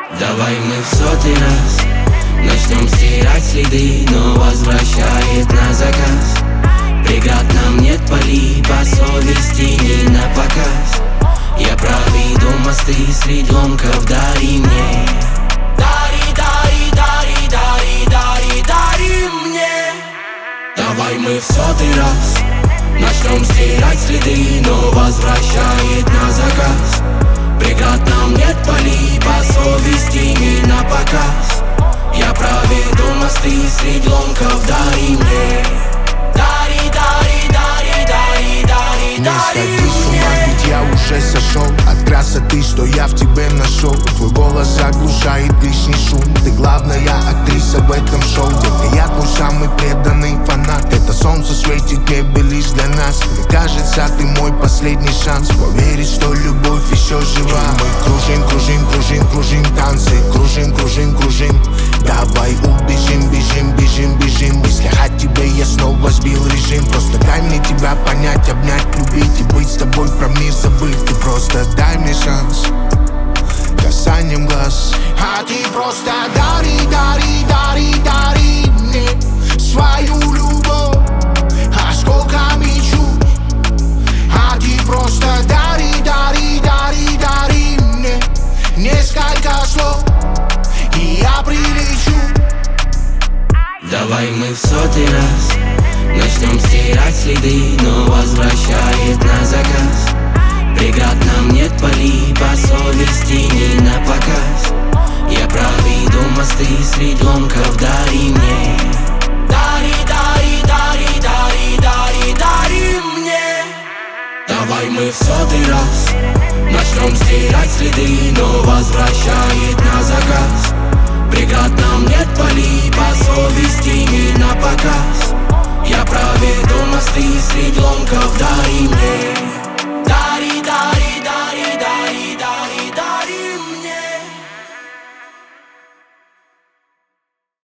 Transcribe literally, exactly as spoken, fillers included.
Давай мы в сотый раз начнем стирать следы, но возвращает на заказ. Преград нам нет, пали по совести, не на показ. Я проведу мосты среди ломков, дари мне. Дари, дари, дари, дари, дари, дари мне. Давай мы в сотый раз начнем стирать следы, но возвращает на заказ. Преград нам нет, пали по совести, не на показ. Я проведу мосты среди ломков, дари мне. Дари, дари, дари, дари, дари, Не дари сходи с ума, ведь я уже сошел от красоты, что я в тебе нашел. Твой голос заглушает лишний шум. Ты главная актриса в этом шоу. Детка, я твой самый преданный фанат. Это солнце светит небе лишь для нас. Мне кажется, ты мой последний шанс поверить, что любовь еще жива. И мы кружим, кружим, кружим, кружим танцы. Кружим, кружим, кружим. Давай убежим, бежим, бежим, бежим. В мыслях о тебе я снова сбил режим. Просто дай мне тебя понять, обнять, любить и быть с тобой, про мир забыть. Ты просто дай мне шанс касанием глаз. А ты просто дари, дари, дари, дари мне свою любовь осколками чувств. А ты просто дари, дари, дари, дари мне несколько слов, и я прилечу. Давай мы в сотый раз начнем стирать следы, но возвращает на заказ. Преград нам нет, пали по совести, не на показ. Я проведу мосты среди ломков,